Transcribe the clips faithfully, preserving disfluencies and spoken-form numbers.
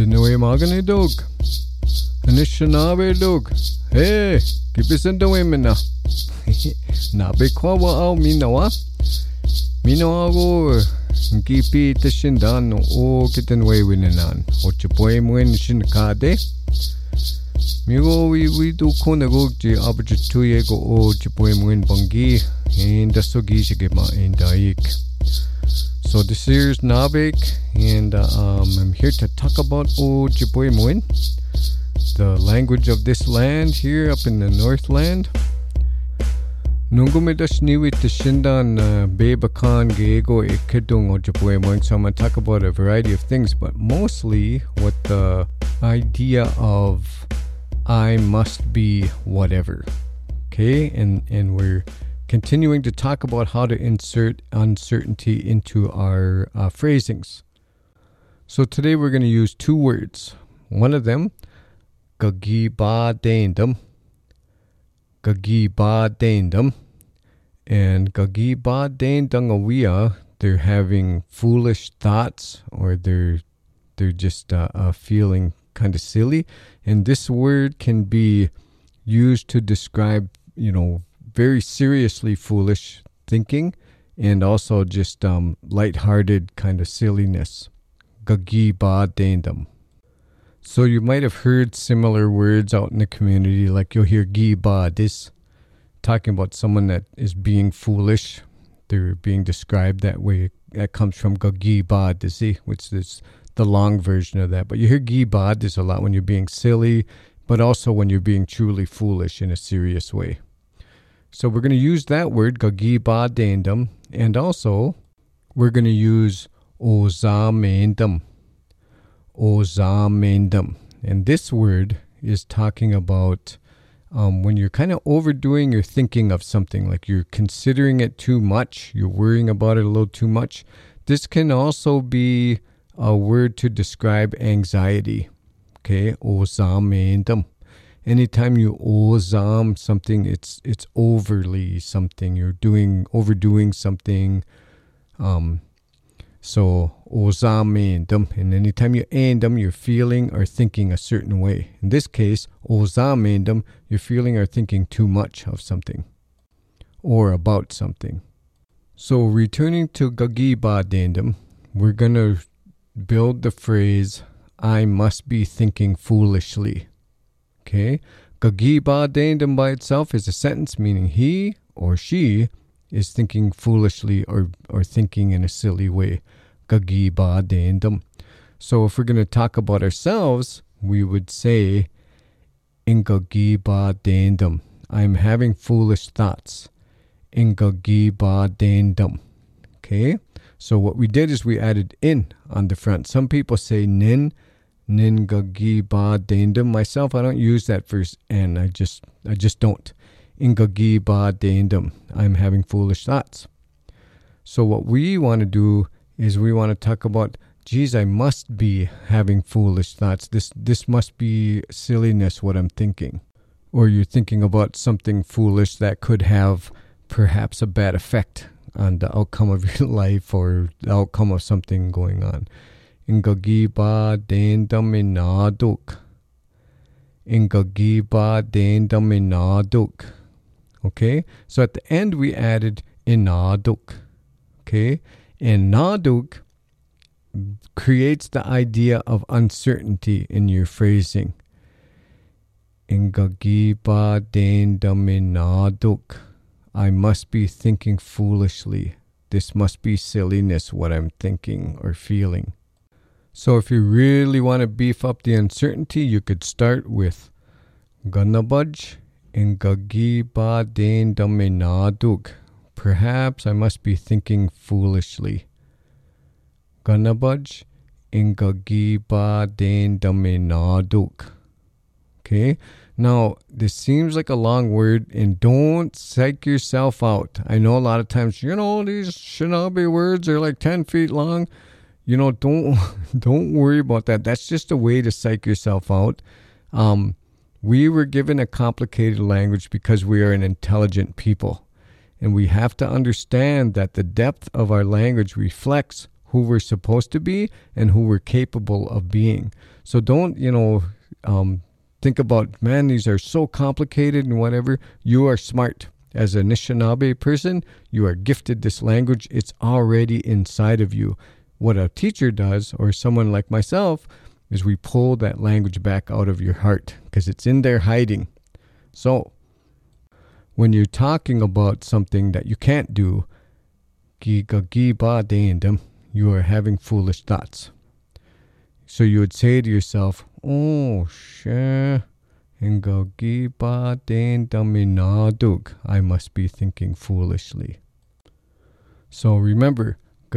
Dinoy magani dog. Anishinaabe dog. Hey, kipisan daw min na. Nabe kwa wa au minawa. Minawa go kipi tashindan o kitan way winanan. Ochipoy mwen shinkade. Migo we we do kona go ji abjituye go o chipoy mwen bangi and dasogi shigema in daik. So this here's Nabik, and uh, um, I'm here to talk about Ojibwe-Moin, the language of this land here up in the Northland. Nungumidash niwit shindan bebakan geego ikidung Ojibwe-Moin. So I'm going to talk about a variety of things, but mostly what the idea of I must be whatever. Okay, and and we're continuing to talk about how to insert uncertainty into our uh, phrasings. So today we're going to use two words. One of them, gagiba daindum, gagiba daindum, and gagiba daindungawia. They're having foolish thoughts, or they're they're just uh, uh, feeling kind of silly. And this word can be used to describe, you know, very seriously foolish thinking, and also just um, lighthearted kind of silliness. Gagiba daindum. So you might have heard similar words out in the community, like you'll hear giba, this talking about someone that is being foolish. They're being described that way. That comes from gagiba disi, which is the long version of that. But you hear giba this a lot when you're being silly, but also when you're being truly foolish in a serious way. So we're going to use that word, gagiba daindum, and also we're going to use ozamendum, ozamendum. And this word is talking about um, when you're kind of overdoing your thinking of something, like you're considering it too much, you're worrying about it a little too much. This can also be a word to describe anxiety. Okay, ozamendum. Anytime you ozam something, it's it's overly something. You're doing overdoing something. Um, so ozamendum, and anytime you endum, you're feeling or thinking a certain way. In this case, ozamendum, you're feeling or thinking too much of something, or about something. So returning to gagiba daindum, we're gonna build the phrase "I must be thinking foolishly." Okay, gagiba daindum by itself is a sentence meaning he or she is thinking foolishly or, or thinking in a silly way. Gagiba daindum. So if we're going to talk about ourselves, we would say, in gagiba daindum, I'm having foolish thoughts. In gagiba daindum. Okay, so what we did is we added in on the front. Some people say nin. Nin gagiba daindum. Myself, I don't use that first N. I just I just don't. In gagiba daindum. I'm having foolish thoughts. So what we want to do is we want to talk about, geez, I must be having foolish thoughts. This this must be silliness, what I'm thinking. Or you're thinking about something foolish that could have perhaps a bad effect on the outcome of your life or the outcome of something going on. In gagiba daindum inaduk. In gagiba daindum inaduk. Okay, so at the end we added inaduk. Okay, inaduk creates the idea of uncertainty in your phrasing. In gagiba daindum inaduk. I must be thinking foolishly. This must be silliness, what I'm thinking or feeling. So if you really want to beef up the uncertainty, you could start with Ganabaj in gagiba daindum inaduk. Perhaps I must be thinking foolishly. Ganabaj in gagiba daindum inaduk. Okay? Now, this seems like a long word, and don't psych yourself out. I know a lot of times, you know, these Shinabe words are like ten feet long. You know, don't don't worry about that. That's just a way to psych yourself out. Um, we were given a complicated language because we are an intelligent people. And we have to understand that the depth of our language reflects who we're supposed to be and who we're capable of being. So don't, you know, um, think about, man, these are so complicated and whatever. You are smart. As a Anishinaabe person, you are gifted this language. It's already inside of you. What a teacher does, or someone like myself, is we pull that language back out of your heart because it's in there hiding. So when you're talking about something that you can't do, you are having foolish thoughts. So you would say to yourself, oh, shit. I must be thinking foolishly. So remember,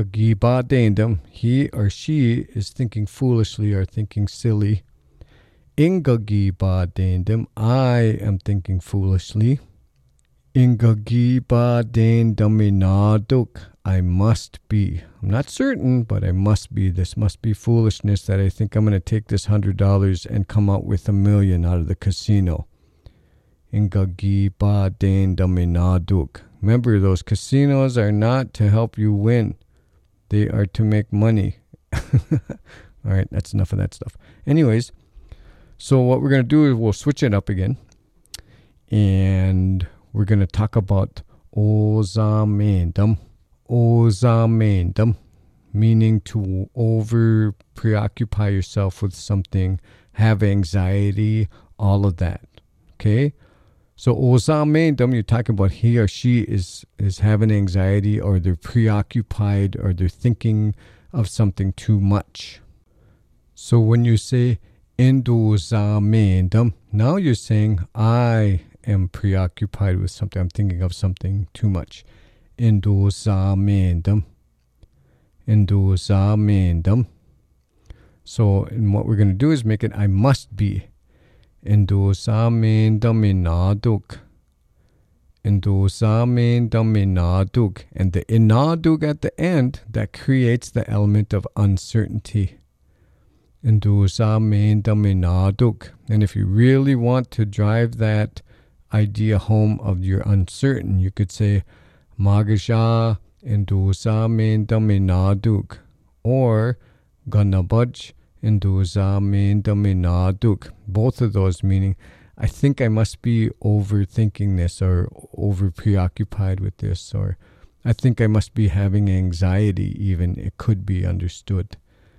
he or she is thinking foolishly or thinking silly. I am thinking foolishly. I must be. I'm not certain, but I must be. This must be foolishness that I think I'm going to take this hundred dollars and come out with a million out of the casino. Remember, those casinos are not to help you win. They are to make money. All right, that's enough of that stuff. Anyways, so what we're going to do is we'll switch it up again. And we're going to talk about ozamendam. Ozamendam, meaning to over preoccupy yourself with something, have anxiety, all of that. Okay? So ozamendam, you're talking about he or she is, is having anxiety, or they're preoccupied, or they're thinking of something too much. So when you say endozamendam, now you're saying I am preoccupied with something. I'm thinking of something too much. Endozamendam. Endozamendam. So, and what we're going to do is make it I must be. Endozamendam inaduk. Endozamendam inaduk. And the inaduk at the end, that creates the element of uncertainty. Endozamendam inaduk. And if you really want to drive that idea home of you're uncertain, you could say Magaja endozamendam inaduk, or Ganabaj endozamendam inaduk. Both of those meaning, I think I must be overthinking this, or over preoccupied with this, or I think I must be having anxiety even. It could be understood.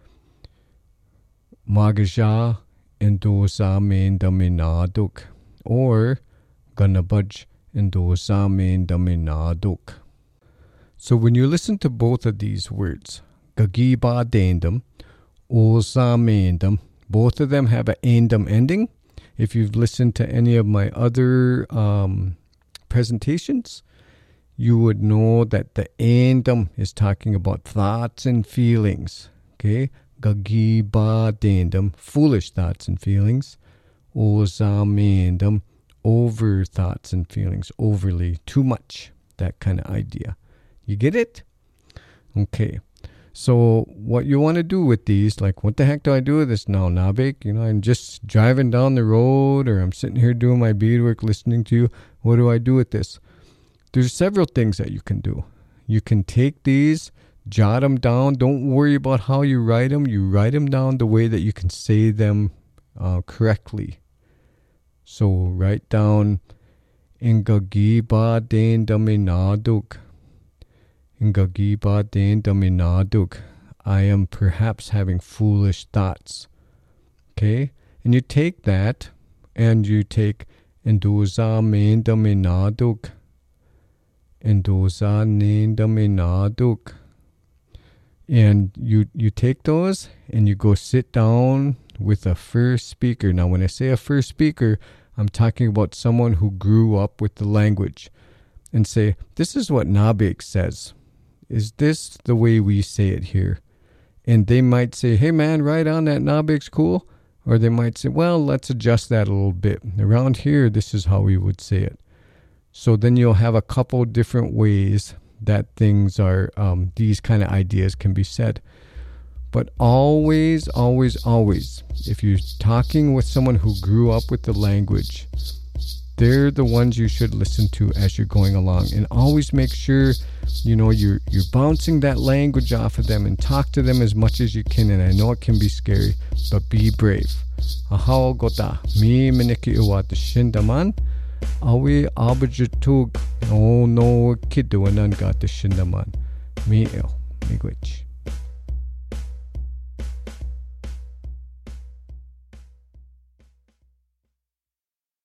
Magaja endozamendam inaduk, or Ganabaj endozamendam inaduk. So when you listen to both of these words, gagiba dendam, ozamendam, both of them have an endam ending. If you've listened to any of my other um, presentations, you would know that the endam is talking about thoughts and feelings. Okay, gagiba dendam, foolish thoughts and feelings. Ozamendam, over thoughts and feelings, overly, too much, that kind of idea. You get it? Okay. So what you want to do with these, like, what the heck do I do with this now, Nabik? You know, I'm just driving down the road, or I'm sitting here doing my beadwork, listening to you. What do I do with this? There's several things that you can do. You can take these, jot them down. Don't worry about how you write them. You write them down the way that you can say them uh, correctly. So write down Ingagiba dendam inaduk. Ingagiba dendam inaduk. I am perhaps having foolish thoughts. Okay? And you take that and you take endozamendam inaduk. Endozamendam inaduk. And you, you take those and you go sit down with a first speaker. Now, when I say a first speaker, I'm talking about someone who grew up with the language, and say, this is what Nabik says. Is this the way we say it here? And they might say, hey man, right on, that Nabik's cool. Or they might say, well, let's adjust that a little bit. Around here, this is how we would say it. So then you'll have a couple different ways that things are, um, these kind of ideas can be said. But always, always, always, if you're talking with someone who grew up with the language, they're the ones you should listen to as you're going along. And always make sure, you know, you're you're bouncing that language off of them and talk to them as much as you can. And I know it can be scary, but be brave. Ahao gota mi meneki iwat shindaman. Awi abajutug no no kiduanan got the shindaman. Mi el miigwech.